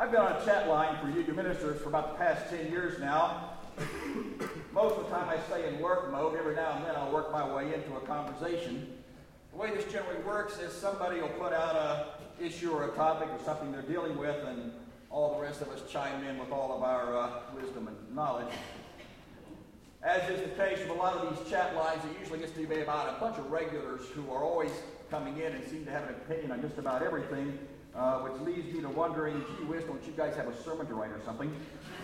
I've been on a chat line for UU ministers for about the past 10 years now. Most of the time I stay in work mode. Every now and then I'll work my way into a conversation. The way this generally works is somebody will put out an issue or a topic or something they're dealing with, and all the rest of us chime in with all of our wisdom and knowledge. As is the case with a lot of these chat lines, it usually gets to be about a bunch of regulars who are always coming in and seem to have an opinion on just about everything, which leaves me to wondering, gee whiz, don't you guys have a sermon to write or something?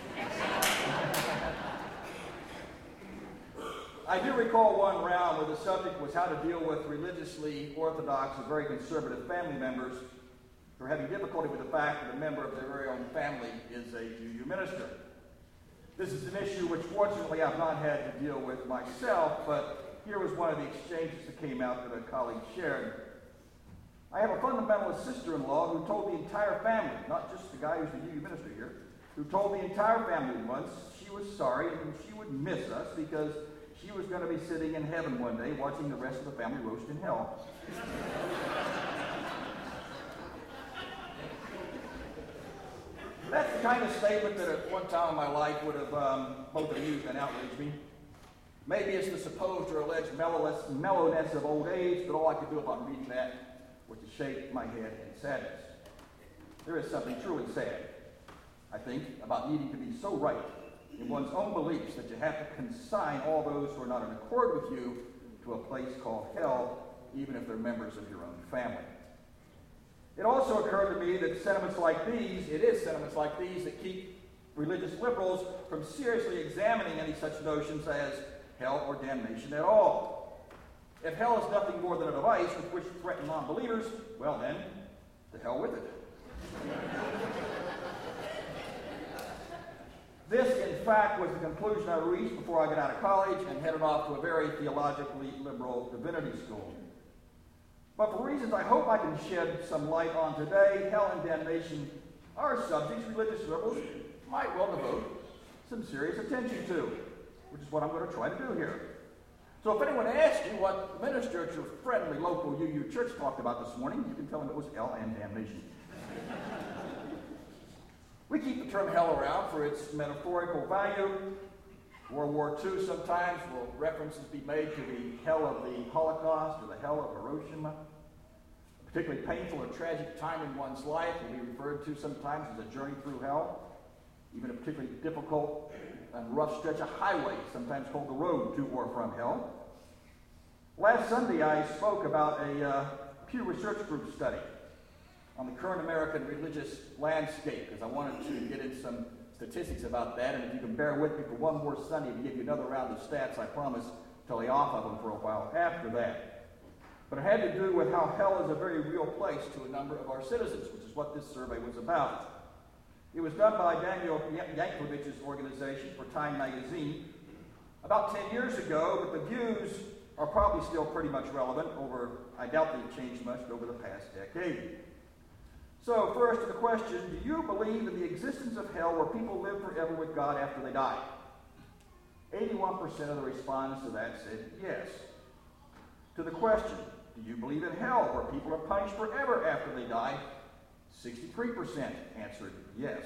I do recall one round where the subject was how to deal with religiously orthodox and very conservative family members who are having difficulty with the fact that a member of their very own family is a UU minister. This is an issue which fortunately I've not had to deal with myself, but here was one of the exchanges that came out that a colleague shared. I have a fundamentalist sister-in-law who told the entire family, not just the guy who's the UU minister here, who told the entire family once she was sorry and she would miss us because she was going to be sitting in heaven one day watching the rest of the family roast in hell. That's the kind of statement that at one time in my life would have both amused and outraged me. Maybe it's the supposed or alleged mellowness of old age, but all I could do about reading that was to shake my head in sadness. There is something truly sad, I think, about needing to be so right in one's own beliefs that you have to consign all those who are not in accord with you to a place called hell, even if they're members of your own family. It also occurred to me that sentiments like these that keep religious liberals from seriously examining any such notions as hell or damnation at all. If hell is nothing more than a device with which to threaten non-believers, well then, to hell with it. This, in fact, was the conclusion I reached before I got out of college and headed off to a very theologically liberal divinity school. But for reasons I hope I can shed some light on today, hell and damnation are subjects religious liberals might well devote some serious attention to, which is what I'm going to try to do here. So if anyone asks you what the minister at your friendly local UU church talked about this morning, you can tell them it was hell and damnation. We keep the term hell around for its metaphorical value. World War II sometimes will references be made to the hell of the Holocaust or the hell of Hiroshima. A particularly painful or tragic time in one's life will be referred to sometimes as a journey through hell. Even a particularly difficult and rough stretch of highway, sometimes called the road to or from hell. Last Sunday I spoke about a Pew Research Group study on the current American religious landscape, because I wanted to get in some statistics about that, and if you can bear with me for one more Sunday to give you another round of stats, I promise to lay off of them for a while after that. But it had to do with how hell is a very real place to a number of our citizens, which is what this survey was about. It was done by Daniel Yankliewicz's organization for Time magazine about 10 years ago, but the views are probably still pretty much relevant I doubt they've changed much over the past decade. So first to the question, do you believe in the existence of hell where people live forever with God after they die? 81% of the respondents to that said yes. To the question, do you believe in hell where people are punished forever after they die? 63% answered yes.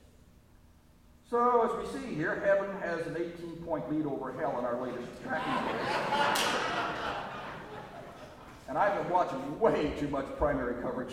So as we see here, heaven has an 18-point lead over hell in our latest tracking data. And I've been watching way too much primary coverage.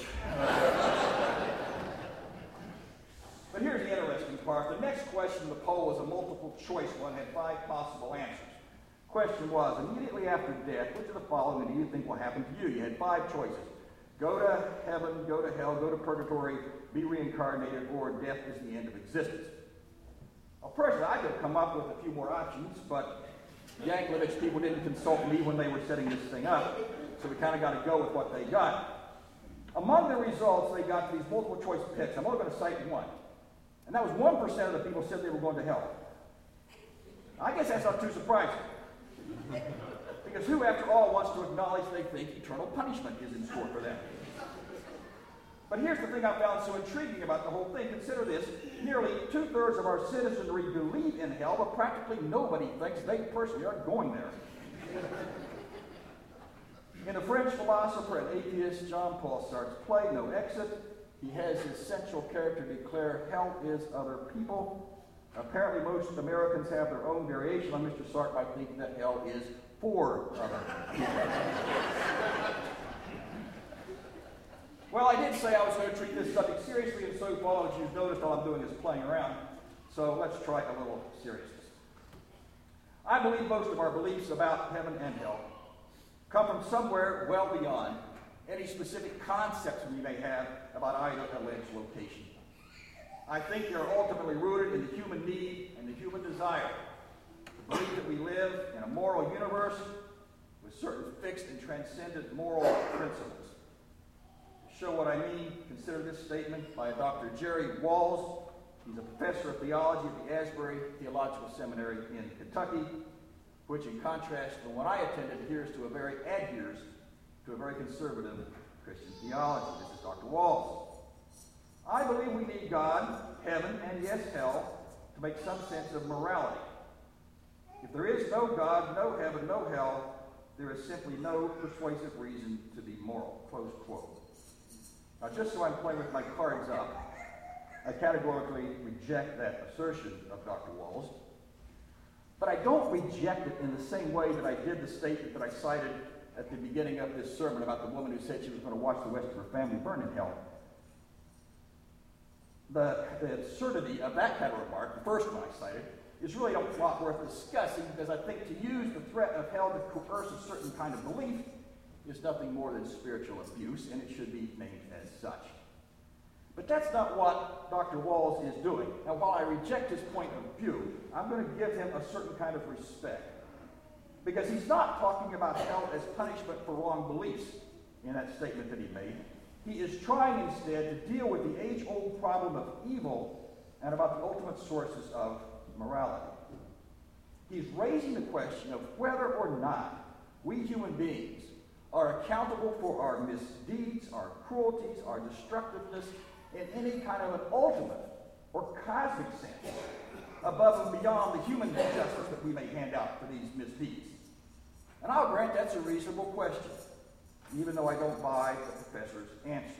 But here's the interesting part. The next question in the poll was a multiple choice one, had 5 possible answers. Question was, immediately after death, which of the following do you think will happen to you? You had 5 choices. Go to heaven, go to hell, go to purgatory, be reincarnated, or death is the end of existence. Well, personally, I could have come up with a few more options, but the Yankliewicz's people didn't consult me when they were setting this thing up. So we kind of got to go with what they got. Among the results, they got these multiple choice picks. I'm only going to cite one. And that was 1% of the people said they were going to hell. I guess that's not too surprising. Because who, after all, wants to acknowledge they think eternal punishment is in store for them? But here's the thing I found so intriguing about the whole thing. Consider this. Nearly 2/3 of our citizenry believe in hell, but practically nobody thinks they personally are going there. In the French philosopher and atheist Jean-Paul Sartre's play, No Exit, He has his central character declare hell is other people. Apparently most Americans have their own variation on Mr. Sark by thinking that hell is for other people. Well, I did say I was going to treat this subject seriously, and so far, as you've noticed, all I'm doing is playing around. So let's try a little seriousness. I believe most of our beliefs about heaven and hell come from somewhere well beyond any specific concepts we may have about either alleged location. I think they are ultimately rooted in the human need and the human desire to believe that we live in a moral universe with certain fixed and transcendent moral principles. To show what I mean, consider this statement by Dr. Jerry Walls. He's a professor of theology at the Asbury Theological Seminary in Kentucky, which in contrast to the one I attended adheres to a very conservative Christian theology. This is Dr. Walls. I believe we need God, heaven, and yes, hell, to make some sense of morality. If there is no God, no heaven, no hell, there is simply no persuasive reason to be moral. Close quote. Now, just so I'm playing with my cards up, I categorically reject that assertion of Dr. Walls. But I don't reject it in the same way that I did the statement that I cited at the beginning of this sermon about the woman who said she was going to watch the rest of her family burn in hell. The absurdity of that kind of remark, the first one I cited, is really a lot worth discussing, because I think to use the threat of hell to coerce a certain kind of belief is nothing more than spiritual abuse, and it should be named as such. But that's not what Dr. Walls is doing. Now, while I reject his point of view, I'm going to give him a certain kind of respect, because he's not talking about hell as punishment for wrong beliefs in that statement that he made. He is trying instead to deal with the age-old problem of evil and about the ultimate sources of morality. He's raising the question of whether or not we human beings are accountable for our misdeeds, our cruelties, our destructiveness in any kind of an ultimate or cosmic sense, above and beyond the human justice that we may hand out for these misdeeds. And I'll grant that's a reasonable question, even though I don't buy the professor's answers.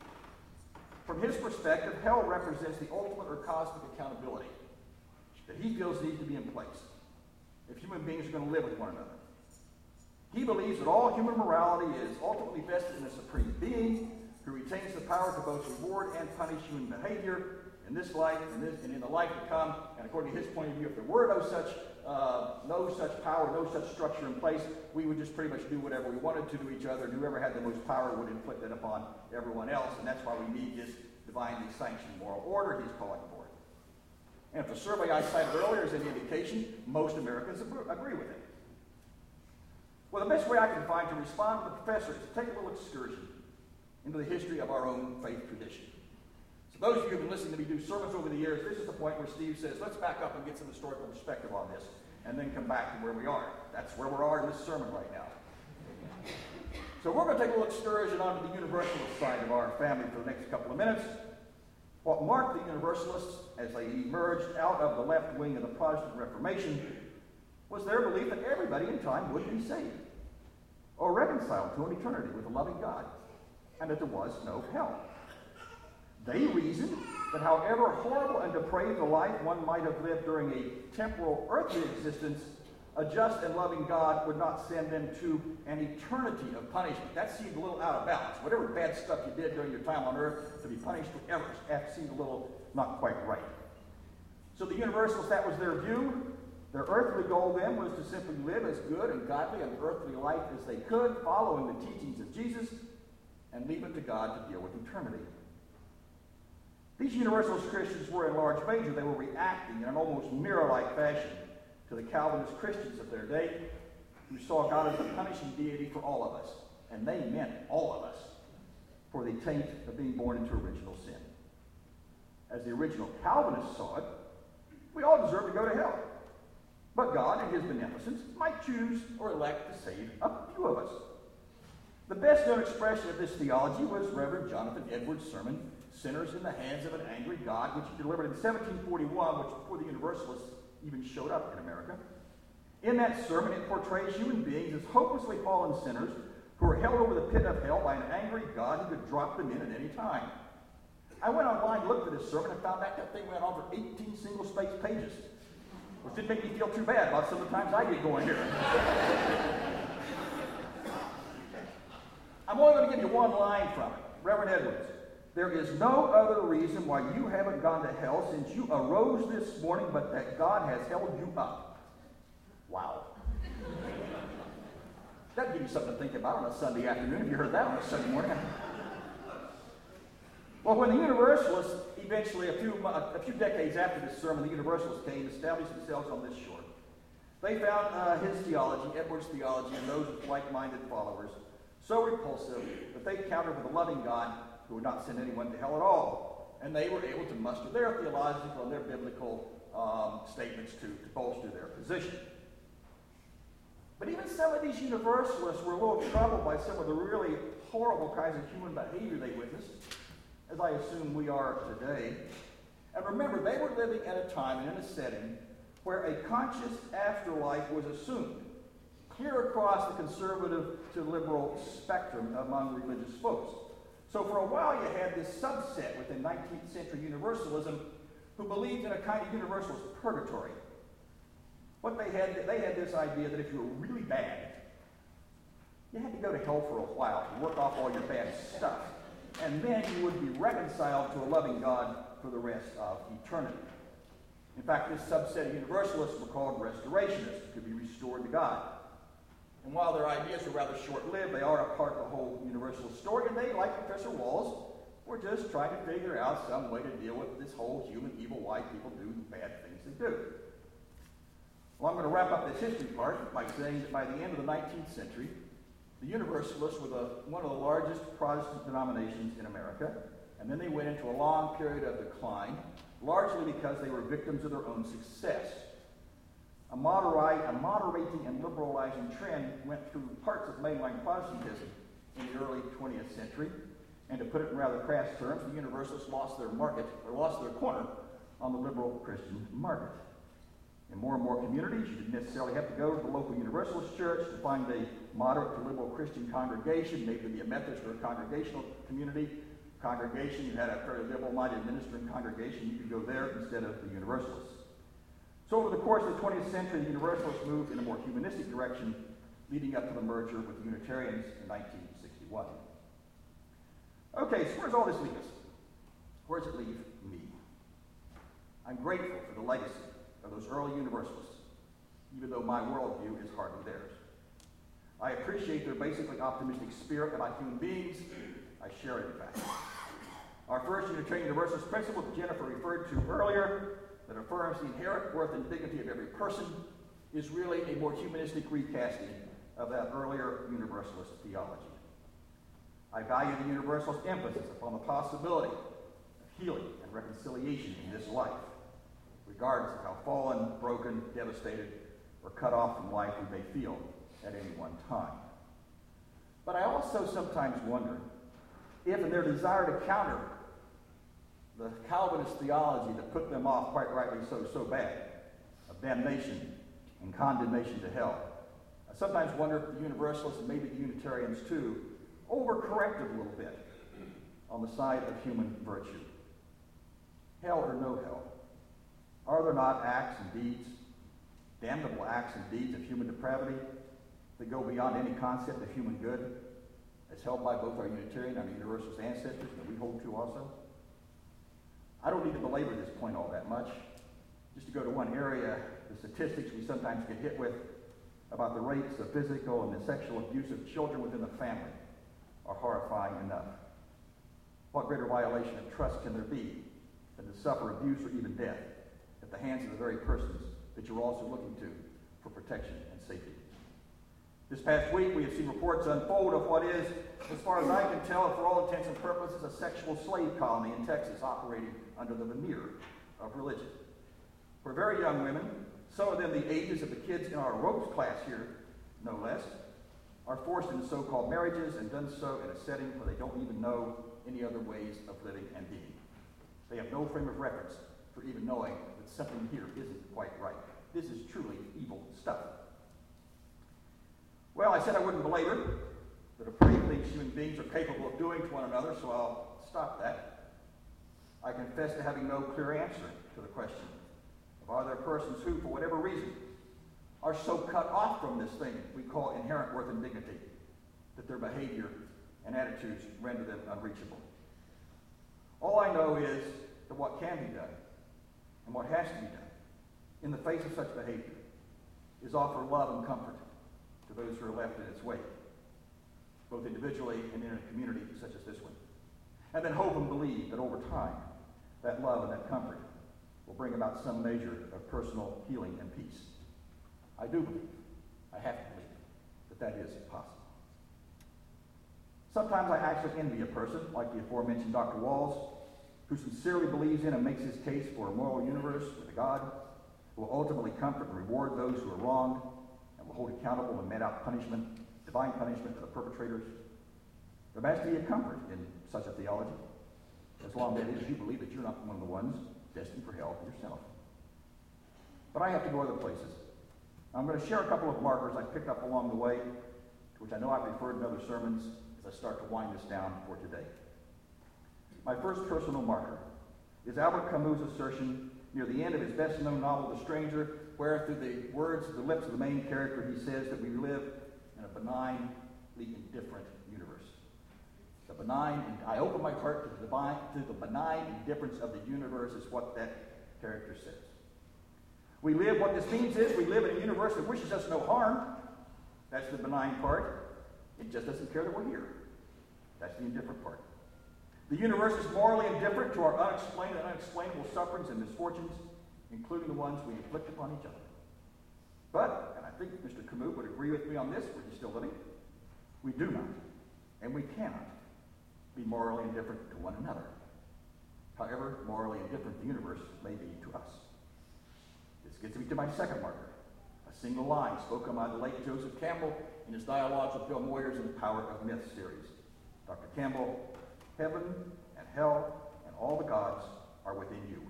From his perspective, hell represents the ultimate or cosmic accountability that he feels needs to be in place if human beings are going to live with one another. He believes that all human morality is ultimately vested in a supreme being who retains the power to both reward and punish human behavior in this life and in the life to come. And according to his point of view, if there were no such power, no such structure in place, we would just pretty much do whatever we wanted to each other, and whoever had the most power would inflict it upon everyone else. And that's why we need this divinely sanctioned moral order he's calling for. And if the survey I cited earlier is any indication, most Americans agree with it. Well, the best way I can find to respond to the professor is to take a little excursion into the history of our own faith tradition. So those of you who have been listening to me do sermons over the years, this is the point where Steve says, let's back up and get some historical perspective on this, and then come back to where we are. That's where we are in this sermon right now. So we're going to take a little excursion onto the Universalist side of our family for the next couple of minutes. What marked the Universalists as they emerged out of the left wing of the Protestant Reformation was their belief that everybody in time would be saved or reconciled to an eternity with a loving God, and that there was no hell. They reasoned that however horrible and depraved a life one might have lived during a temporal earthly existence, a just and loving God would not send them to an eternity of punishment. That seemed a little out of balance. Whatever bad stuff you did during your time on earth, to be punished forever, that seemed a little not quite right. So the Universalists, that was their view. Their earthly goal then was to simply live as good and godly an earthly life as they could, following the teachings of Jesus, and leave it to God to deal with eternity. These Universalist Christians were in large measure, they were reacting in an almost mirror-like fashion to the Calvinist Christians of their day, who saw God as a punishing deity for all of us, and they meant all of us, for the taint of being born into original sin. As the original Calvinists saw it, we all deserve to go to hell. But God, in his beneficence, might choose or elect to save a few of us. The best known expression of this theology was Reverend Jonathan Edwards' sermon, Sinners in the Hands of an Angry God, which he delivered in 1741, which before the Universalists even showed up in America. In that sermon, it portrays human beings as hopelessly fallen sinners who are held over the pit of hell by an angry God who could drop them in at any time. I went online, looked at this sermon, and found out that thing went on for 18 single-spaced pages, which didn't make me feel too bad about some of the times I get going here. I'm only going to give you one line from it. Reverend Edwards, there is no other reason why you haven't gone to hell since you arose this morning, but that God has held you up. Wow. That'd give you something to think about on a Sunday afternoon if you heard that on a Sunday morning. Well, when the Universalists eventually, a few decades after this sermon, the Universalists came, established themselves on this shore. They found his theology, Edwards' theology, and those with like-minded followers so repulsive that they countered with a loving God who would not send anyone to hell at all. And they were able to muster their theological and their biblical statements to bolster their position. But even some of these Universalists were a little troubled by some of the really horrible kinds of human behavior they witnessed, as I assume we are today. And remember, they were living at a time and in a setting where a conscious afterlife was assumed, clear across the conservative to liberal spectrum among religious folks. So for a while you had this subset within 19th century Universalism who believed in a kind of universalist purgatory. What they had this idea that if you were really bad, you had to go to hell for a while to work off all your bad stuff. And then you would be reconciled to a loving God for the rest of eternity. In fact, this subset of Universalists were called restorationists, to be restored to God. And while their ideas were rather short-lived, they are a part of the whole Universalist story, and they, like Professor Walls, were just trying to figure out some way to deal with this whole human evil, why people do the bad things they do. Well, I'm going to wrap up this history part by saying that by the end of the 19th century, the Universalists were one of the largest Protestant denominations in America, and then they went into a long period of decline, largely because they were victims of their own success. A moderating and liberalizing trend went through parts of mainline Protestantism in the early 20th century, and to put it in rather crass terms, the Universalists lost their corner on the liberal Christian market. In more and more communities, you didn't necessarily have to go to the local Universalist church to find a moderate to liberal Christian congregation, maybe be a Methodist or a congregational congregation. You had a fairly liberal-minded ministering congregation. You could go there instead of the Universalists. So over the course of the 20th century, the Universalists moved in a more humanistic direction, leading up to the merger with the Unitarians in 1961. Okay, so where does all this leave us? Where does it leave me? I'm grateful for the legacy of those early Universalists, even though my worldview is hardly theirs. I appreciate their basically optimistic spirit about human beings. I share it, in fact. Our first Unitarian Universalist principle that Jennifer referred to earlier, that affirms the inherent worth and dignity of every person, is really a more humanistic recasting of that earlier Universalist theology. I value the Universalist emphasis upon the possibility of healing and reconciliation in this life, regardless of how fallen, broken, devastated, or cut off from life we may feel at any one time. But I also sometimes wonder if, in their desire to counter the Calvinist theology that put them off, quite rightly so bad, of damnation and condemnation to hell, I sometimes wonder if the Universalists, and maybe the Unitarians too, overcorrected a little bit on the side of human virtue. Hell or no hell, are there not acts and deeds, damnable acts and deeds of human depravity that go beyond any concept of human good, as held by both our Unitarian and our Universalist ancestors, that we hold to also? I don't need to belabor this point all that much. Just to go to one area, the statistics we sometimes get hit with about the rates of physical and the sexual abuse of children within the family are horrifying enough. What greater violation of trust can there be than to suffer abuse or even death at the hands of the very persons that you're also looking to for protection and safety? This past week, we have seen reports unfold of what is, as far as I can tell, for all intents and purposes, a sexual slave colony in Texas operating under the veneer of religion. For very young women, some of them the ages of the kids in our ropes class here, no less, are forced into so-called marriages and done so in a setting where they don't even know any other ways of living and being. They have no frame of reference for even knowing that something here isn't quite right. This is truly evil stuff. Well, I said I wouldn't belabor the depraved things human beings are capable of doing to one another, so I'll stop that. I confess to having no clear answer to the question of are there persons who, for whatever reason, are so cut off from this thing we call inherent worth and dignity that their behavior and attitudes render them unreachable. All I know is that what can be done and what has to be done in the face of such behavior is offer love and comfort to those who are left in its wake, both individually and in a community such as this one. And then hope and believe that over time, that love and that comfort will bring about some measure of personal healing and peace. I do believe, I have to believe, that that is possible. Sometimes I actually envy a person, like the aforementioned Dr. Walls, who sincerely believes in and makes his case for a moral universe with a God who will ultimately comfort and reward those who are wronged and will hold accountable and mete out punishment, divine punishment to the perpetrators. There must be a comfort in such a theology, as long as you believe that you're not one of the ones destined for hell yourself. But I have to go other places. I'm going to share a couple of markers I picked up along the way, to which I know I've referred in other sermons as I start to wind this down for today. My first personal marker is Albert Camus' assertion near the end of his best-known novel, The Stranger, where through the words of the lips of the main character, he says that we live in a benignly indifferent universe. The benign, I open my heart to the benign indifference of the universe is what that character says. We live, what this means is we live in a universe that wishes us no harm. That's the benign part. It just doesn't care that we're here. That's the indifferent part. The universe is morally indifferent to our unexplained and unexplainable sufferings and misfortunes, including the ones we inflict upon each other. But, and I think Mr. Camus would agree with me on this, were he still living, we do not, and we cannot, be morally indifferent to one another, however morally indifferent the universe may be to us. This gets me to my second marker, a single line spoken by the late Joseph Campbell in his dialogues with Bill Moyers in the Power of Myth series. Dr. Campbell, heaven and hell and all the gods are within you.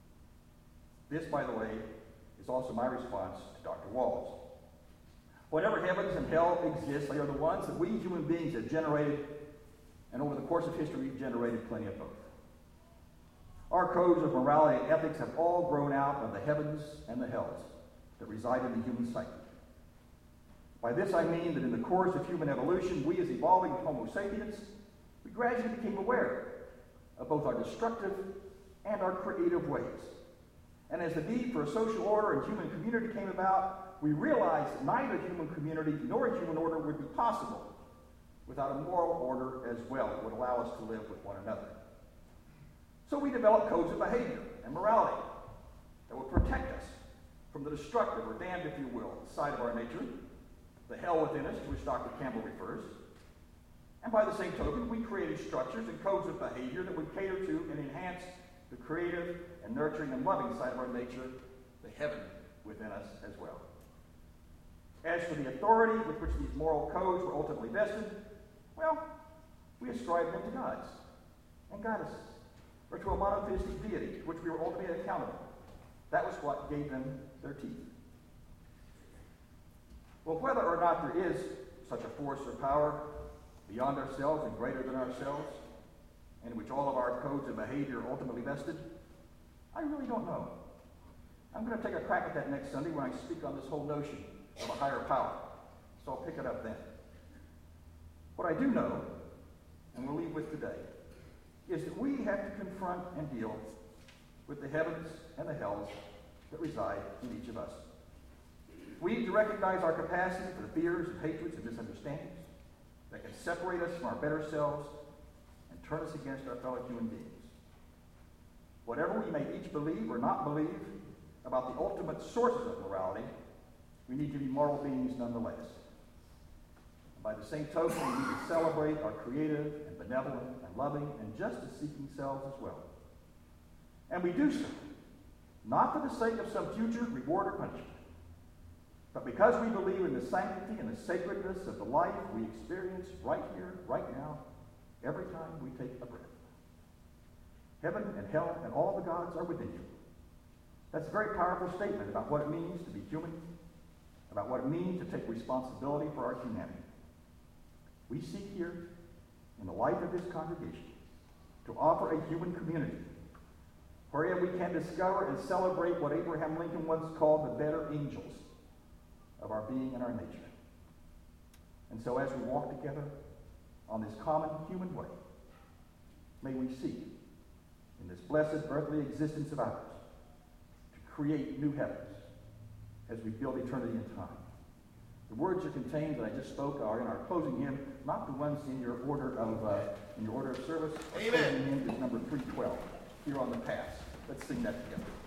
This, by the way, is also my response to Dr. Walls. Whatever heavens and hell exist, they are the ones that we human beings have generated, and over the course of history, we've generated plenty of both. Our codes of morality and ethics have all grown out of the heavens and the hells that reside in the human psyche. By this I mean that in the course of human evolution, we as evolving Homo sapiens, we gradually became aware of both our destructive and our creative ways. And as the need for a social order and human community came about, we realized that neither human community nor human order would be possible without a moral order as well that would allow us to live with one another. So we developed codes of behavior and morality that would protect us from the destructive, or damned, if you will, side of our nature, the hell within us, to which Dr. Campbell refers. And by the same token, we created structures and codes of behavior that would cater to and enhance the creative and nurturing and loving side of our nature, the heaven within us as well. As for the authority with which these moral codes were ultimately vested, well, we ascribed them to gods and goddesses, or to a monotheistic deity to which we were ultimately accountable. That was what gave them their teeth. Well, whether or not there is such a force or power beyond ourselves and greater than ourselves, and in which all of our codes of behavior are ultimately vested, I really don't know. I'm going to take a crack at that next Sunday when I speak on this whole notion of a higher power. So I'll pick it up then. What I do know, and we'll leave with today, is that we have to confront and deal with the heavens and the hells that reside in each of us. We need to recognize our capacity for the fears and hatreds and misunderstandings that can separate us from our better selves and turn us against our fellow human beings. Whatever we may each believe or not believe about the ultimate sources of morality, we need to be moral beings nonetheless. And by the same token, we need to celebrate our creative and benevolent and loving and justice-seeking selves as well. And we do so, not for the sake of some future reward or punishment, but because we believe in the sanctity and the sacredness of the life we experience right here, right now, every time we take a breath. Heaven and hell and all the gods are within you. That's a very powerful statement about what it means to be human, about what it means to take responsibility for our humanity. We seek here, in the life of this congregation, to offer a human community wherein we can discover and celebrate what Abraham Lincoln once called the better angels of our being and our nature. And so as we walk together on this common human way, may we seek in this blessed earthly existence of ours to create new heavens as we build eternity in time. The words are contained that I just spoke are in our closing hymn, not the ones in your order of service. Our Amen. closing hymn is number 312 here on the pass. Let's sing that together.